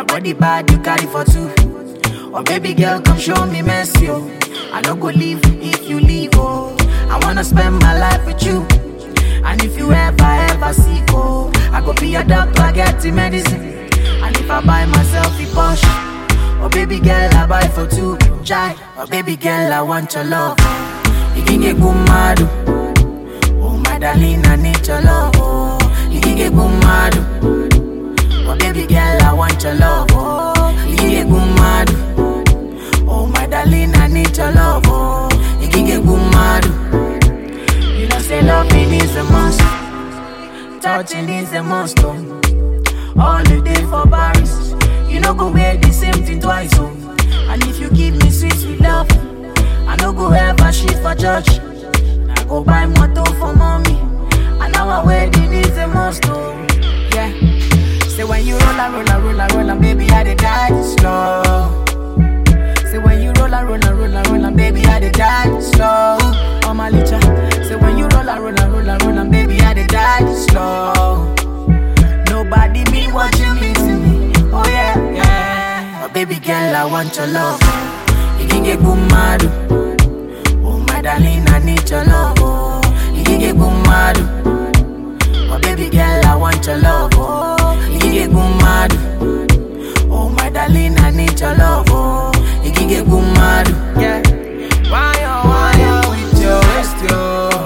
Your body bad, you carry for two. Oh baby girl, come show me mercy, oh. I no go leave if you leave, oh. I wanna spend my life with you. And if you ever sick, oh, I go be your doctor, get the medicine. And if I buy myself a Porsche, oh baby girl, I buy for two. Chai, oh baby girl, I want your love. You can get good mad, oh my darling, I need your love, oh. You can get good mad, oh baby girl, I want your love, oh. You can get good mad, oh my darling, I need your love, oh. You can get good mad. You know say loving is a must, touching is a must, oh. All the day for Paris, you know go wear the same thing twice, oh. And if you give me sweet, sweet love, I no go ever shit for church. I go buy motor for mommy, and our wedding is a must, oh. Yeah. Say when you roll and baby, I dey die slow. Say when you roll and baby, I dey die slow. Oh my licha. Say when you roll and baby, I dey die slow. Nobody be watching me to me. Oh yeah, yeah. Oh baby girl, I want your love. You can get good mad. Oh my darling, I need your love. Oh, you can get good mad. Oh baby girl, I want your love. Oh, you can get good mad. Oh my darling, I need your love. Oh, you can get good mad. Yeah. Why you with your waist, yo?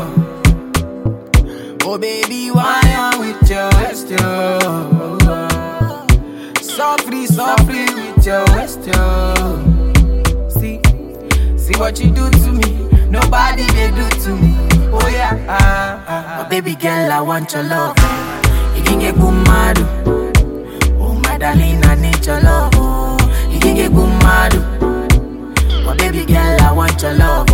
Oh baby, why you with your waist, yo? Softly with your waist, yo. See what you do to me. Nobody they do to me. Oh yeah. Oh baby girl, I want your love. You can get good mad. Oh my darling, I need your love. Oh, you can get good mad. Oh baby girl, I want your love.